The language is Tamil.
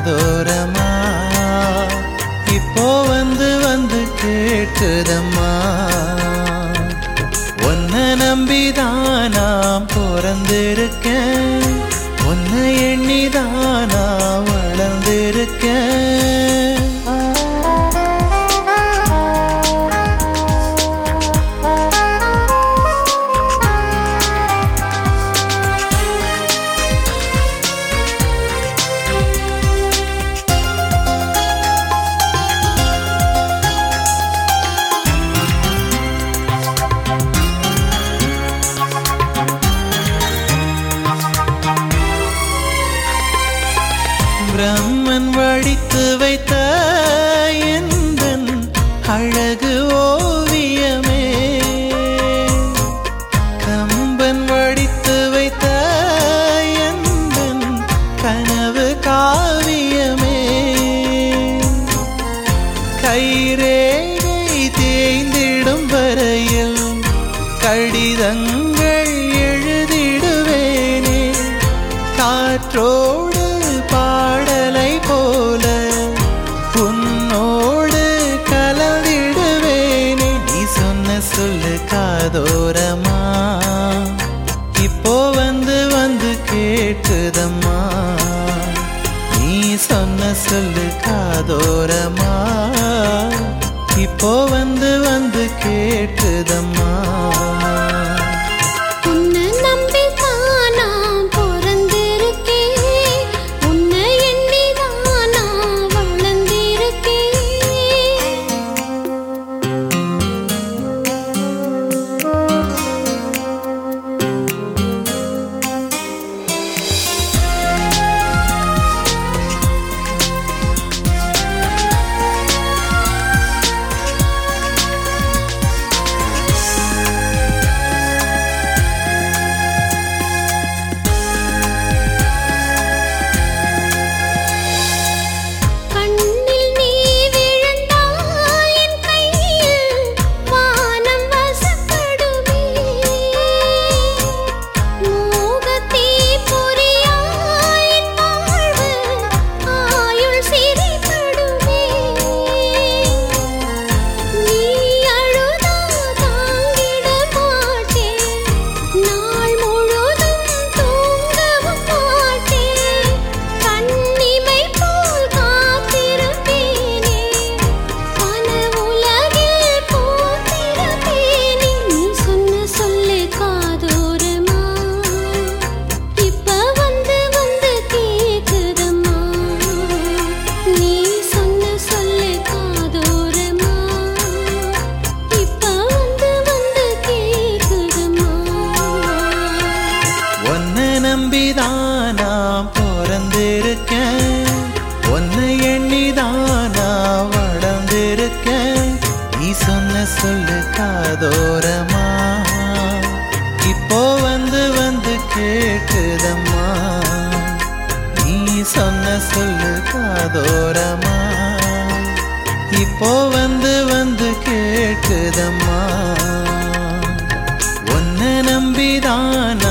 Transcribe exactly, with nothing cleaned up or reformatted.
காதோரமா இப்போ வந்து வந்து கேட்குதம்மா. உன்னை நம்பிதான் நான் பிறந்திருக்கேன், உன்னை எண்ணிதான் நான் வளர்ந்திருக்கேன். பிரம்மன் வடித்து வைத்த எந்தன் அழகு ஓவியமே, கம்பன் வடித்து வைத்த எந்தன் கனவு காவியமே. கைரேகை தேய்ந்திடும் வரையில் கடிதங்கள் எழுதிடுவேனே, காற்றோடு பாடலை போல உன்னோடு கலந்திடுவேனே. நீ சொன்ன சொல்லு காதோரமா இப்போ வந்து வந்து கேட்குதம்மா. நீ சொன்ன சொல்லு காதோரமா இப்போ வந்து வந்து கேட்குதம்மா. நம்பிதான் நான் பிறந்திருக்கேன், உன்னை எண்ணிதான் நான் வளர்ந்திருக்கேன். நீ சொன்ன சொல்லு காதோரமா இப்போ வந்து வந்து கேட்குதம்மா. நீ சொன்ன சொல்லு காதோரமா இப்போ வந்து வந்து கேட்குதம்மா. உன்னை நம்பிதான்